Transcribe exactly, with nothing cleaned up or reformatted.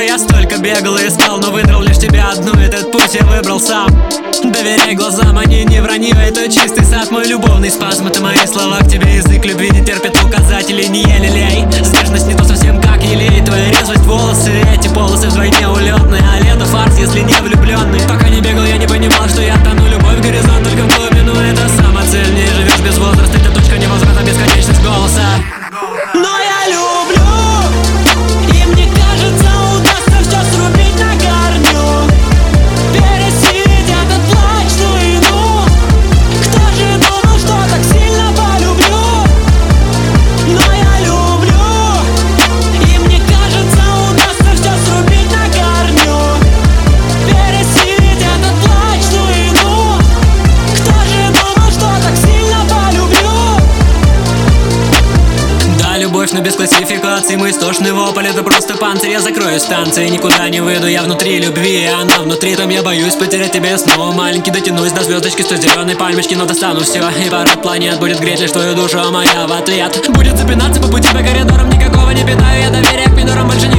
я столько бегал и искал, но выбрал лишь тебя одну, этот путь я выбрал сам. Доверяй глазам, они не вранье, это чистый сад, мой любовный спазм. Это мои слова к тебе, язык любви не терпит указателей, не еле-лей. Сдержанность не то совсем как елей, твоя резвость, волосы, эти полосы вдвойне улетные, а лето фарс, если не влюбленный. Пока не бегал, я не понимал, что я тону, любовь, горизонт только в глубину, это самоцель, не живешь без возраста, это точка невозврата, бесконечность голоса. Но я люблю, и мне кажется, удастся все срубить на корню, пересилить этот плач, ну. Кто же думал, что так сильно полюблю? Но я люблю, и мне кажется, удастся все срубить на корню, пересилить этот плач, ну. Кто же думал, что так сильно полюблю? Да, любовь, но без классификации, мой истошный вопль, это просто панцирь, я закрою станции, никуда не выйду, я внутри любви, и она внутри, там я боюсь потерять тебя снова. Маленький, дотянусь до звездочки, стой зеленой пальмочки, но достану все, и парад планет будет греть лишь твою душу, а моя в ответ будет запинаться по пути по коридорам, никакого не питаю я доверия к минорам, больше не